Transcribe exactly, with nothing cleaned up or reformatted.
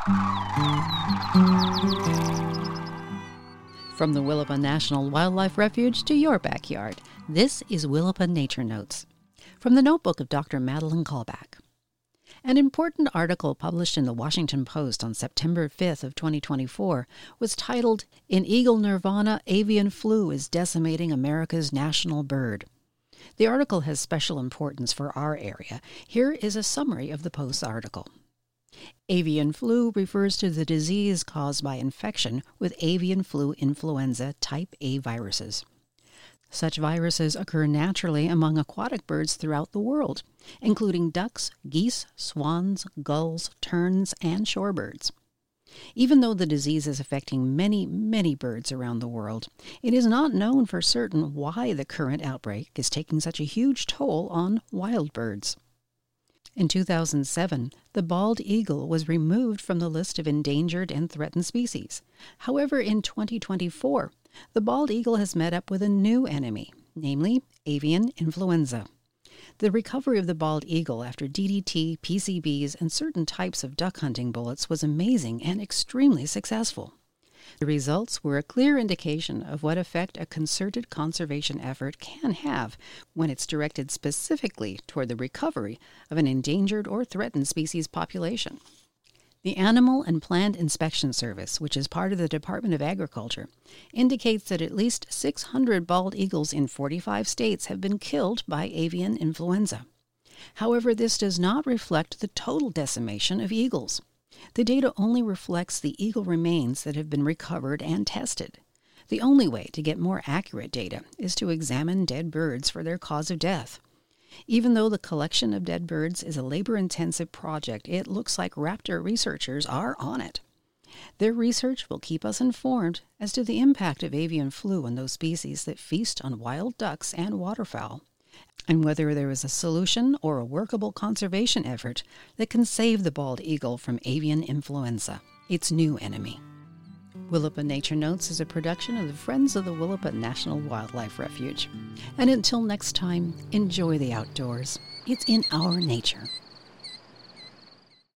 From the Willapa National Wildlife Refuge to your backyard, this is Willapa Nature Notes. From the notebook of Doctor Madeline Callback. An important article published in the Washington Post on September fifth of twenty twenty-four was titled, "In Eagle Nirvana, Avian Flu is Decimating America's National Bird." The article has special importance for our area. Here is a summary of the Post's article. Avian flu refers to the disease caused by infection with avian flu influenza type A viruses. Such viruses occur naturally among aquatic birds throughout the world, including ducks, geese, swans, gulls, terns, and shorebirds. Even though the disease is affecting many, many birds around the world, it is not known for certain why the current outbreak is taking such a huge toll on wild birds. In two thousand seven, the bald eagle was removed from the list of endangered and threatened species. However, in twenty twenty-four, the bald eagle has met up with a new enemy, namely avian influenza. The recovery of the bald eagle after D D T, P C Bs, and certain types of duck hunting bullets was amazing and extremely successful. The results were a clear indication of what effect a concerted conservation effort can have when it's directed specifically toward the recovery of an endangered or threatened species population. The Animal and Plant Inspection Service, which is part of the Department of Agriculture, indicates that at least six hundred bald eagles in forty-five states have been killed by avian influenza. However, this does not reflect the total decimation of eagles. The data only reflects the eagle remains that have been recovered and tested. The only way to get more accurate data is to examine dead birds for their cause of death. Even though the collection of dead birds is a labor-intensive project, it looks like raptor researchers are on it. Their research will keep us informed as to the impact of avian flu on those species that feast on wild ducks and waterfowl, and whether there is a solution or a workable conservation effort that can save the bald eagle from avian influenza, its new enemy. Willapa Nature Notes is a production of the Friends of the Willapa National Wildlife Refuge. And until next time, enjoy the outdoors. It's in our nature.